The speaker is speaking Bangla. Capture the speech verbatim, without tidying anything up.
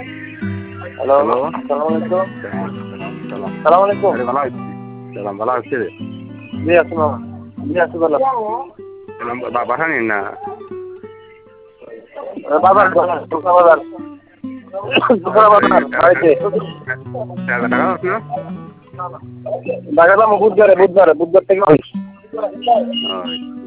হ্যালো হ্যালো আসসালামু আলাইকুম। সালাম সালাম সালাম আলাইকুম। আরে ভালো আছি সালাম ভালো আছে রে জি আছি মামা। জি আছি ভালো। সালাম বাসা নিন না বাজার বাজার দুপুরা বাজার দুপুরা বাজার বাড়িতে। টাকা টাকা আছে না ঢাকা যাবো বুধবারে বুধবারে বুধবার থেকে ওই